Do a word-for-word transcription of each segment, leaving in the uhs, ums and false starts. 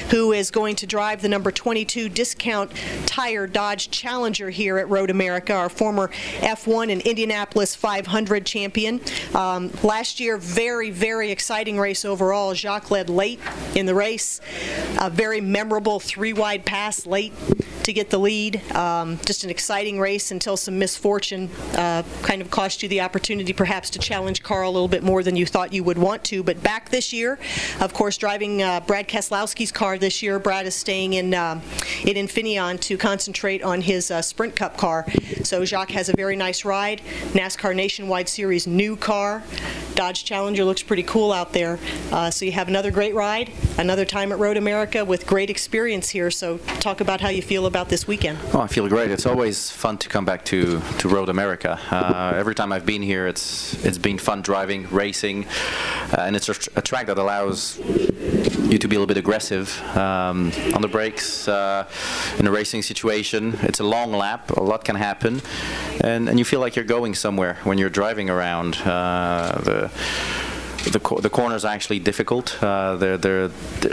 who is going to drive the number twenty-two Discount Tire Dodge Challenger here at Road America, our former F one and Indianapolis five hundred champion. Um, last year, very, very exciting race overall. Jacques led late in the race. A very memorable three-wide pass late to get the lead. Um, just an exciting race until some misfortune uh, kind of cost you the opportunity perhaps to challenge Carl a little bit more than you thought you would want to. But back this year, of course, driving uh, Brad Keselowski's car this year. Brad is staying in, uh, in Infineon to concentrate on his uh, Sprint Cup car. So Jacques has a very nice ride. NASCAR Nationwide Series new car. Dodge Challenger looks pretty cool out there. Uh, so you have another great ride, another time at Road America with great experience here. So talk about how you feel about this weekend. Oh, I feel great. It's always fun to come back to, to Road America. Uh, every time I've been here, it's it's been fun driving, racing, uh, and it's a, a track that allows you to be a little bit aggressive um, on the brakes uh, in a racing situation. It's a long lap, a lot can happen, and, and you feel like you're going somewhere when you're driving around. Uh, the the, co the corners are actually difficult. Uh, they're, they're, they're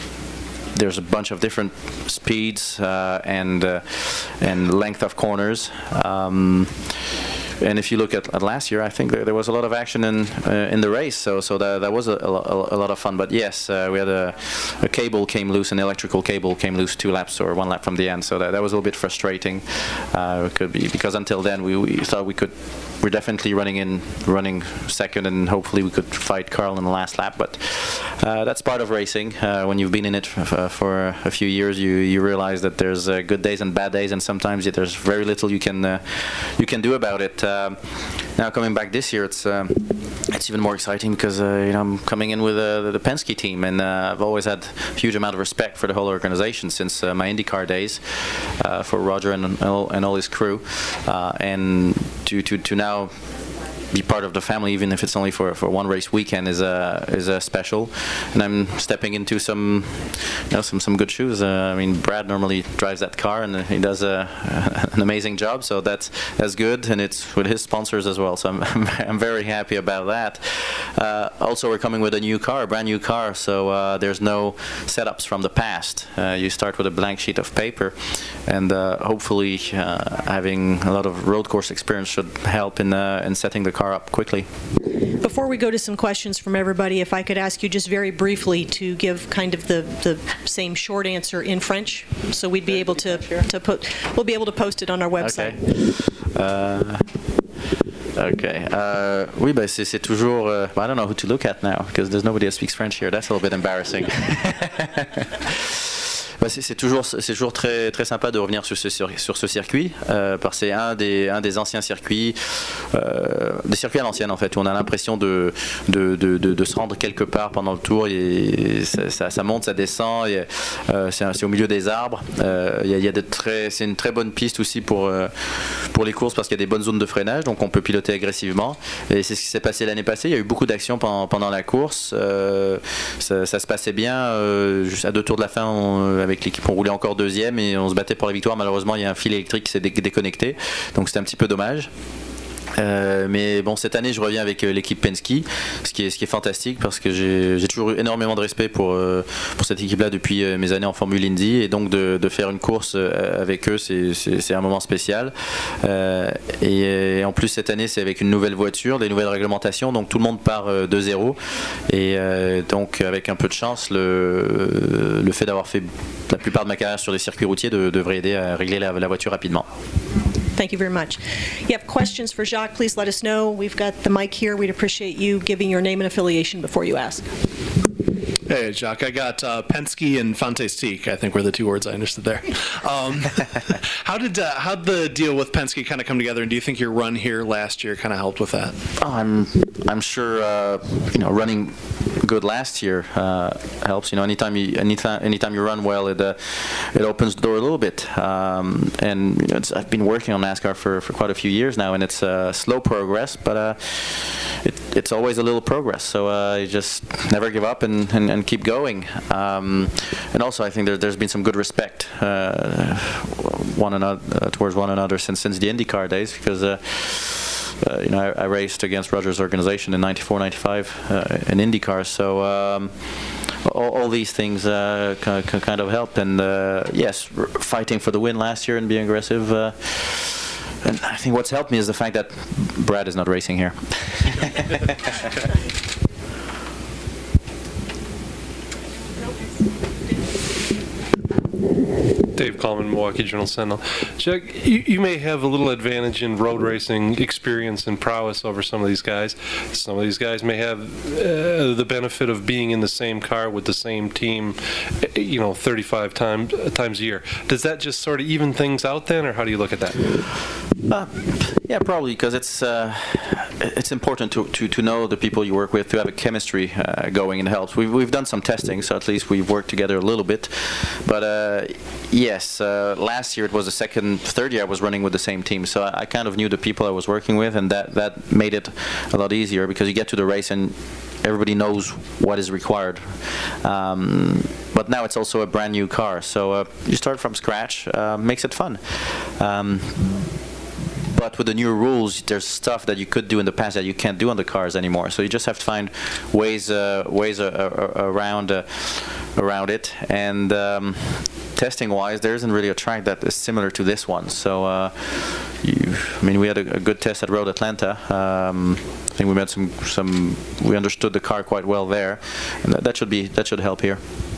There's a bunch of different speeds uh, and uh, and length of corners. Um, and if you look at, at last year, I think there, there was a lot of action in uh, in the race, so so that, that was a, a, a lot of fun. But yes, uh, we had a, a cable came loose, an electrical cable came loose two laps or one lap from the end, so that, that was a little bit frustrating. Uh, it could be because until then we, we thought we could. We're definitely running in, running second, and hopefully we could fight Carl in the last lap. But uh, that's part of racing. Uh, when you've been in it for, for a few years, you you realize that there's uh, good days and bad days, and sometimes there's very little you can uh, you can do about it. Uh, now coming back this year, it's um, it's even more exciting because uh, you know I'm coming in with uh, the Penske team, and uh, I've always had a huge amount of respect for the whole organization since uh, my IndyCar days, uh, for Roger and, and all, and all his crew, uh, and to to to now be part of the family, even if it's only for, for one race weekend, is a is a special. And I'm stepping into some you know some some good shoes. Uh, I mean, Brad normally drives that car, and he does a, an amazing job. So that's that's good, and it's with his sponsors as well. So I'm I'm very happy about that. Uh, also, we're coming with a new car, a brand new car. So uh, there's no setups from the past. Uh, you start with a blank sheet of paper, and uh, hopefully uh, having a lot of road course experience should help in uh, in setting the car up quickly. Before we go to some questions from everybody, if I could ask you just very briefly to give kind of the, the same short answer in French, so we'd be able to, to put, we'll be able to post it on our website. Okay. Uh, Okay. Uh, oui, bah c'est toujours. Uh, I don't know who to look at now because there's nobody that speaks French here. That's a little bit embarrassing. Bah c'est toujours, c'est toujours très, très sympa de revenir sur ce, sur, sur ce circuit, euh, parce que c'est un des, un des anciens circuits, euh, des circuits à l'ancienne en fait, où on a l'impression de, de, de, de, de se rendre quelque part pendant le tour, et ça, ça, ça monte, ça descend, et, euh, c'est au milieu des arbres, euh, y a, y a de très, c'est une très bonne piste aussi pour, euh, pour les courses parce qu'il y a des bonnes zones de freinage, donc on peut piloter agressivement, et c'est ce qui s'est passé l'année passée. Il y a eu beaucoup d'actions pendant, pendant la course, euh, ça, ça se passait bien, euh, juste à deux tours de la fin, on, avec Avec l'équipe, on roulait encore deuxième et on se battait pour la victoire. Malheureusement, il y a un fil électrique qui s'est déconnecté, donc c'était un petit peu dommage. Euh, mais bon, cette année je reviens avec euh, l'équipe Penske, ce qui est, ce qui est fantastique parce que j'ai toujours eu énormément de respect pour, euh, pour cette équipe là depuis euh, mes années en Formule Indy, et donc de, de faire une course euh, avec eux, c'est un moment spécial, euh, et, et en plus cette année c'est avec une nouvelle voiture, des nouvelles réglementations, donc tout le monde part euh, de zéro, et euh, donc avec un peu de chance, le, le fait d'avoir fait la plupart de ma carrière sur des circuits routiers de, devrait aider à régler la, la voiture rapidement. Thank you very much. You have questions for Jacques, please let us know. We've got the mic here. We'd appreciate you giving your name and affiliation before you ask. Hey, Jacques, I got uh, Penske and Fantastique, I think were the two words I understood there. Um, how did uh, how'd the deal with Penske kind of come together, and do you think your run here last year kind of helped with that? Oh, I'm I'm sure uh, you know running good last year uh, helps. You know, anytime you anytime anytime you run well, it uh, it opens the door a little bit. Um, and you know, it's, I've been working on NASCAR for, for quite a few years now, and it's uh, slow progress, but uh, it, it's always a little progress. So uh, you just never give up and, and, and keep going. Um, and also, I think there, there's been some good respect uh, one another uh, towards one another since since the IndyCar days, because. Uh, Uh, you know, I, I raced against Roger's organization in ninety-four, ninety-five uh, in IndyCar, so um, all, all these things uh, c- c- kind of helped. And uh, yes, r- fighting for the win last year and being aggressive. Uh, and I think what's helped me is the fact that Brad is not racing here. Dave Coleman, Milwaukee Journal Sentinel. Jack, you, you may have a little advantage in road racing experience and prowess over some of these guys. Some of these guys may have uh, the benefit of being in the same car with the same team, you know, thirty-five times times a year. Does that just sort of even things out then, or how do you look at that? Uh, yeah, probably, because it's uh, it's important to, to, to know the people you work with, to have a chemistry uh, going, and it helps. We've, we've done some testing, so at least we've worked together a little bit. But uh, yes, uh, last year it was the second, third year I was running with the same team, so I, I kind of knew the people I was working with, and that, that made it a lot easier, because you get to the race and everybody knows what is required. Um, but now it's also a brand new car, so uh, you start from scratch, uh, makes it fun. Um, But with the new rules, there's stuff that you could do in the past that you can't do on the cars anymore. So you just have to find ways, uh, ways uh, uh, around, uh, around it. And um, testing-wise, there isn't really a track that is similar to this one. So, uh, you, I mean, we had a, a good test at Road Atlanta. Um, I think we met some, some. We understood the car quite well there, and that, that should be, that should help here.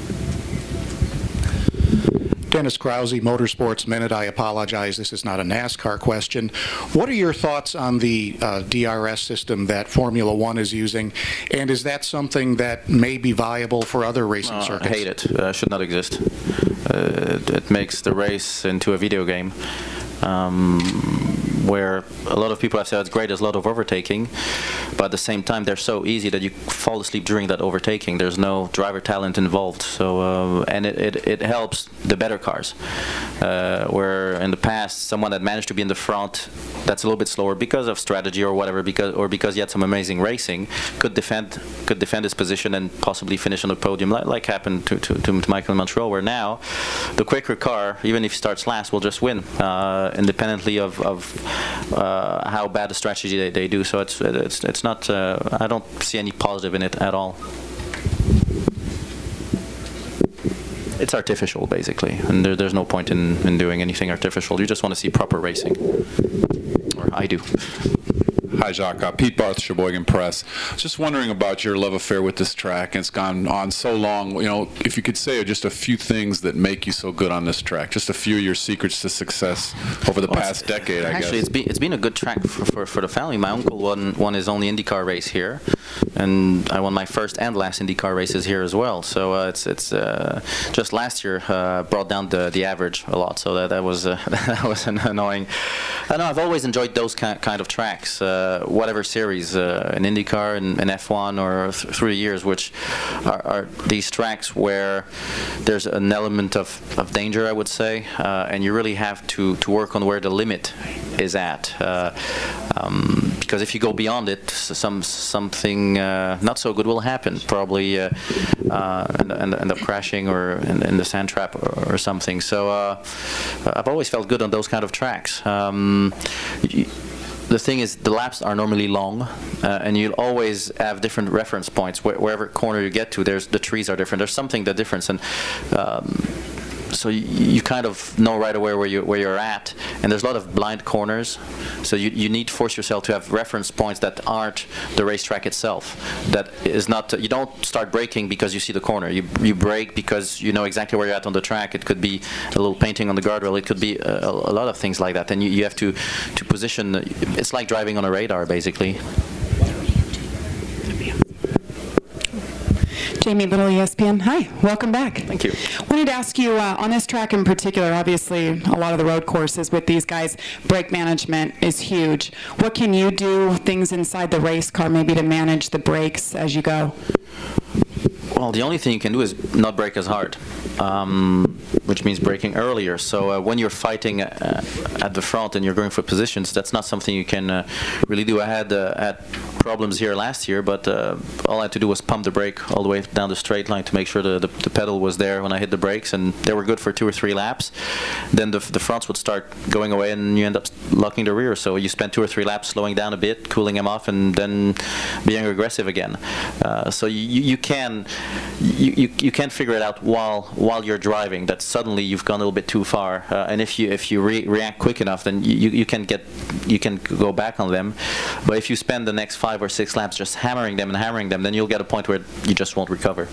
Dennis Krause, Motorsports Minute. I apologize, this is not a NASCAR question. What are your thoughts on the uh, D R S system that Formula One is using, and is that something that may be viable for other racing uh, circuits? I hate it. Uh, should not exist. Uh, it, it makes the race into a video game. Um, where a lot of people have said it's great, there's a lot of overtaking, but at the same time they're so easy that you fall asleep during that overtaking. There's no driver talent involved, so uh, and it, it, it helps the better cars, uh, where in the past someone that managed to be in the front that's a little bit slower because of strategy or whatever, because or because he had some amazing racing, could defend could defend his position and possibly finish on the podium, like, like happened to, to, to Michael in Montreal, where now the quicker car, even if he starts last, will just win, uh, independently of, of uh, how bad the strategy they, they do. So it's it's it's not. Uh, I don't see any positive in it at all. It's artificial, basically, and there, there's no point in, in doing anything artificial. You just want to see proper racing, or I do. Hi, Jacques. Uh, Pete Barth, Sheboygan Press. Just wondering about your love affair with this track. It's gone on so long. You know, if you could say just a few things that make you so good on this track, just a few of your secrets to success over the well, past decade, I actually, guess. Actually, it's been it's been a good track for, for for the family. My uncle won won his only IndyCar race here, and I won my first and last IndyCar races here as well. So uh, it's it's uh, just last year uh, brought down the the average a lot. So that that was uh, that was annoying. I know I've always enjoyed those kind kind of tracks. Uh, whatever series, uh, an IndyCar and an F one or th three years, which are, are these tracks where there's an element of, of danger, I would say, uh, and you really have to, to work on where the limit is at. Uh, um, because if you go beyond it, some something uh, not so good will happen. Probably uh, uh, end, end, end up crashing or in, in the sand trap or, or something. So uh, I've always felt good on those kind of tracks. Um, you, The thing is, the laps are normally long, uh, and you'll always have different reference points. Wh wherever corner you get to, there's the trees are different. There's something that difference, and um, so you, you kind of know right away where you where you're at. And there's a lot of blind corners, so you you need to force yourself to have reference points that aren't the racetrack itself. That is not. You don't start braking because you see the corner. You you brake because you know exactly where you're at on the track. It could be a little painting on the guardrail. It could be a, a lot of things like that. And you, you have to to position. It's like driving on a radar, basically. Jamie Little, E S P N. Hi, welcome back. Thank you. Wanted to ask you, uh, on this track in particular, obviously a lot of the road courses with these guys, brake management is huge. What can you do, things inside the race car, maybe to manage the brakes as you go? Well, the only thing you can do is not brake as hard, um, which means braking earlier. So uh, when you're fighting uh, at the front and you're going for positions, that's not something you can uh, really do. I had uh, at problems here last year, but uh, all I had to do was pump the brake all the way down the straight line to make sure the, the, the pedal was there when I hit the brakes, and they were good for two or three laps. Then the, the fronts would start going away, and you end up locking the rear. So you spend two or three laps slowing down a bit, cooling them off, and then being aggressive again. Uh, so you, you can you, you, you can figure it out while while you're driving, that suddenly you've gone a little bit too far, uh, and if you if you re react quick enough, then you, you can get you can go back on them. But if you spend the next five or six laps just hammering them and hammering them, then you'll get a point where you just won't recover.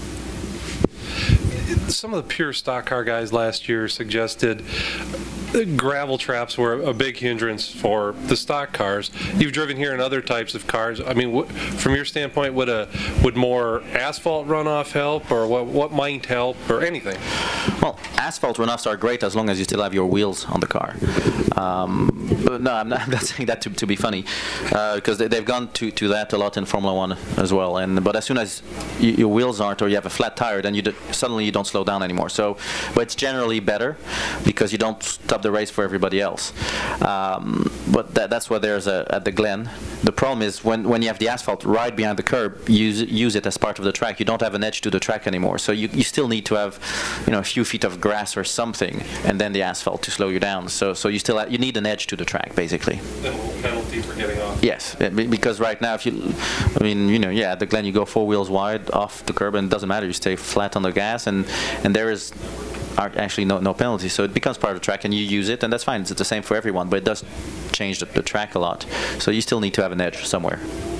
Some of the pure stock car guys last year suggested gravel traps were a big hindrance for the stock cars. You've driven here in other types of cars. I mean, from your standpoint, would a would more asphalt runoff help, or what what might help, or anything? Well, asphalt runoffs are great as long as you still have your wheels on the car. Um, but no, I'm not, I'm not saying that to, to be funny, because uh, they, they've gone to, to that a lot in Formula One as well. And but as soon as you, your wheels aren't, or you have a flat tire, then you do, suddenly you don't slow down anymore. So, but it's generally better because you don't stop the race for everybody else. Um, but that, that's why there's a, at the Glen. The problem is when when you have the asphalt right behind the curb, use use it as part of the track. You don't have an edge to the track anymore. So you you still need to have, you know, a few feet of grass or something, and then the asphalt to slow you down. So so you still have, you need an edge to the track basically. Then a little penalty for getting off. Yes, because right now if you, I mean, you know, yeah, at the Glen you go four wheels wide off the curb and it doesn't matter. You stay flat on the gas, and and there is are actually no no penalty. So it becomes part of the track, and you use it, and that's fine. It's the same for everyone, but it does change the, the track a lot. So you still need to have an edge somewhere.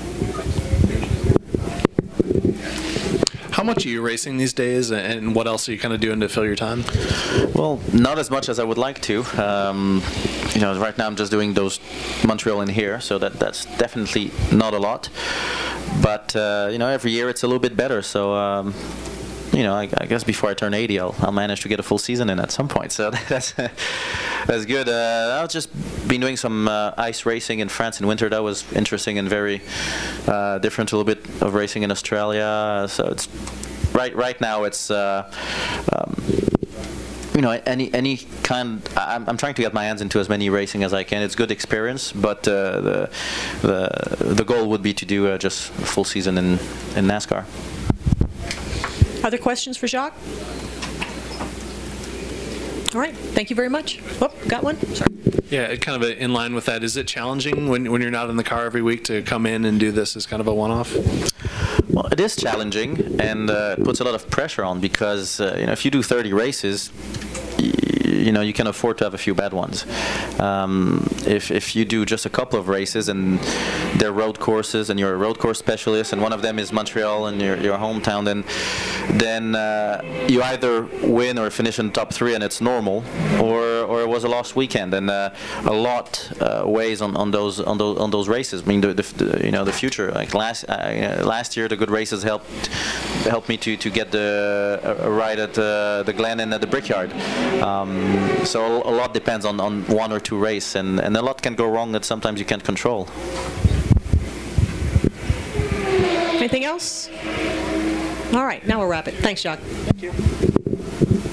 How much are you racing these days, and what else are you kind of doing to fill your time? Well, not as much as I would like to. Um, you know, right now I'm just doing those Montreal in here, so that that's definitely not a lot. But uh, you know, every year it's a little bit better. So. Um, You know, I, I guess before I turn eighty, I'll, I'll manage to get a full season in at some point. So that's that's good. Uh, I've just been doing some uh, ice racing in France in winter. That was interesting and very uh, different. A little bit of racing in Australia. So it's right right now. It's uh, um, you know, any any kind. I'm, I'm trying to get my hands into as many racing as I can. It's good experience, but uh, the the the goal would be to do uh, just a full season in in NASCAR. Other questions for Jacques? All right, thank you very much. Oh, got one? Sorry. Yeah, kind of a, in line with that, is it challenging when, when you're not in the car every week to come in and do this as kind of a one-off? Well, it is challenging, and uh, it puts a lot of pressure on because, uh, you know, if you do thirty races, you know, you can afford to have a few bad ones. Um, if, if you do just a couple of races and they're road courses and you're a road course specialist and one of them is Montreal and your, your hometown, then then uh, you either win or finish in the top three and it's normal, or or it was a lost weekend, and uh, a lot uh, weighs on, on those on those on those races. I mean, the, the you know the future. Like last uh, last year, the good races helped helped me to to get the uh, ride at uh, the Glen and at the Brickyard. Um, so a lot depends on, on one or two races, and, and a lot can go wrong that sometimes you can't control. Anything else? All right, now we'll wrap it. Thanks, Jacques. Thank you.